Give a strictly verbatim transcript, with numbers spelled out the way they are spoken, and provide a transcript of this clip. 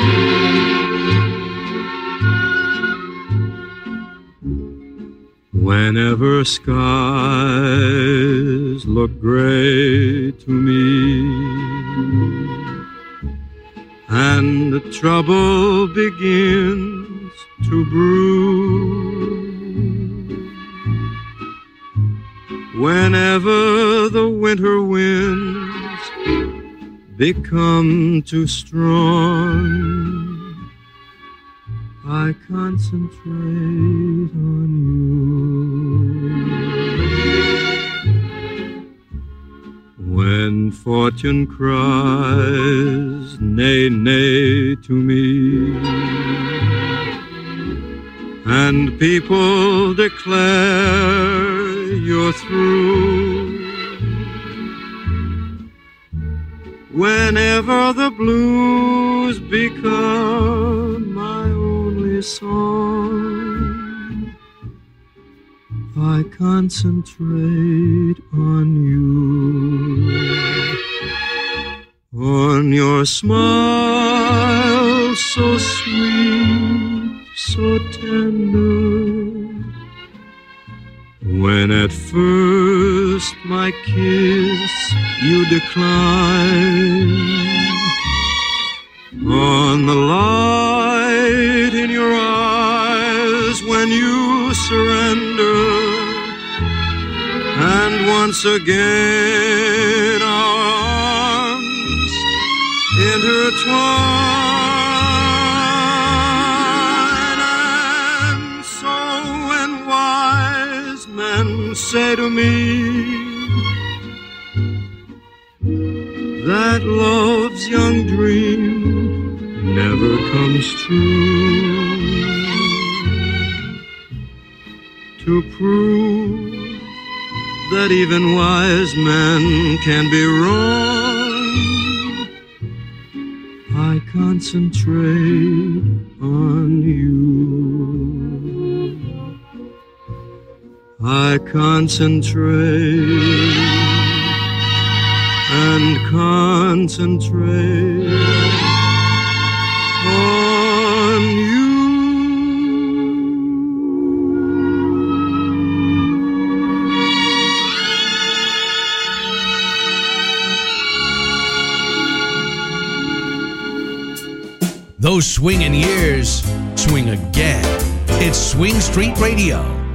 Whenever skies look gray to me and the trouble begins to brew, whenever the winter winds become too strong, I concentrate on you. When fortune cries nay, nay to me, and people declare you're through, whenever the blues become my only song, I concentrate on you, on your smile so sweet, so tender, when at first my kiss you decline, on the light in your eyes when you surrender, and once again our arms intertwine. And so when wise men say to me that love's young dream never comes true, to prove that even wise men can be wrong, I concentrate on you. I concentrate and concentrate on you. Those swinging years swing again. It's Swing Street Radio.